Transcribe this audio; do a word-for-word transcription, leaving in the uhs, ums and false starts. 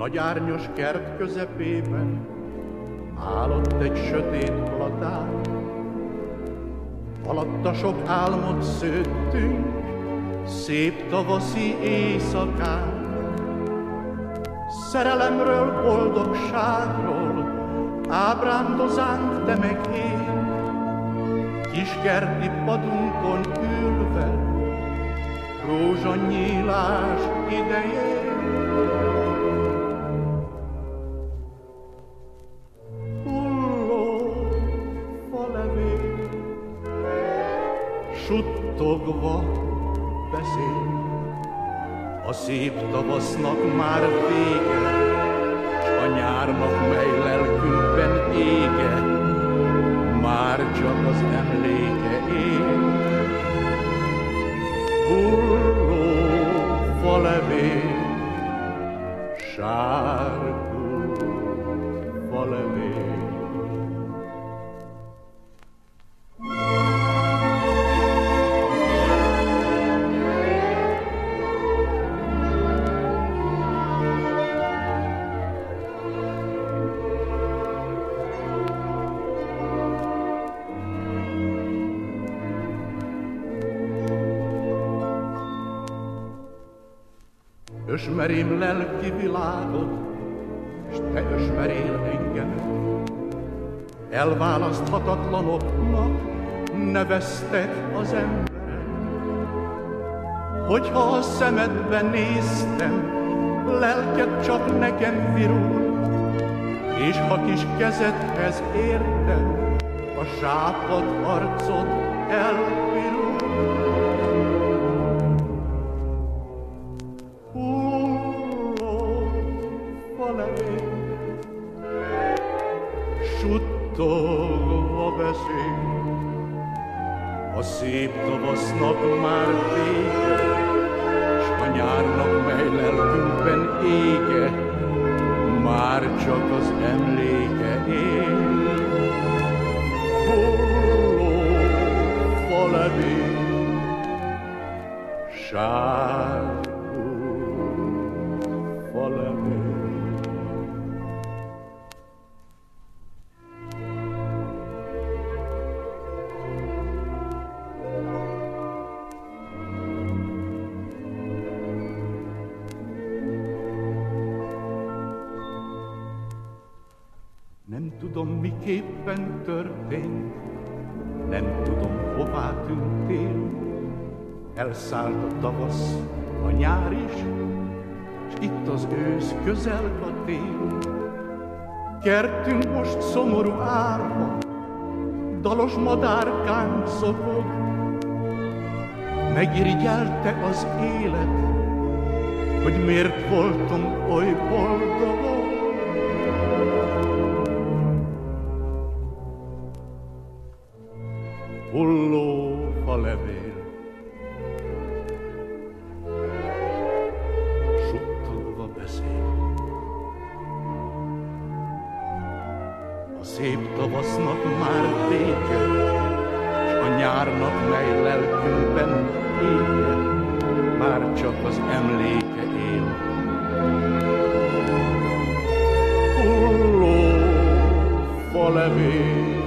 Nagy árnyos kert közepében állott egy sötét platán. Alatta sok álmot szőttünk, szép tavaszi éjszakán. Szerelemről, boldogságról ábrándozánk te meg én, kiskerti padunkon ülve, rózsanyílás idején. Hulló falevél, suttogva beszél, a szép tavasznak már vége, s a nyárnak, mely lelkünkben ége, már csak az emléke él. Hulló falevél, sárgult falevél. Ösmerém lelki világot, s te ösmerél engemet. Elválaszthatatlanoknak neveztek az emberek. Hogyha a szemedbe néztem, lelked csak nekem virul, és ha kis kezedhez értem, a sápadt arcod elpirul. Suttogva beszél, a szép tavasznak már vége, s a nyárnak, mely lelkünkben ége, már csak az emléke él. Hulló falevél, sárgult falevél. Nem tudom, miképpen történt, nem tudom, hová tűntél. Elszállt a tavasz, a nyár is, s itt az ősz, közel a tél. Kertünk most szomorú árva, dalos madárkán szopog. Megirigyelte az élet, hogy miért voltunk oly boldogok. Hulló falevél, suttogva beszél, a szép tavasznak már vége, s a nyárnak, mely lelkünkben ége, már csak az emléke él. Hulló falevél,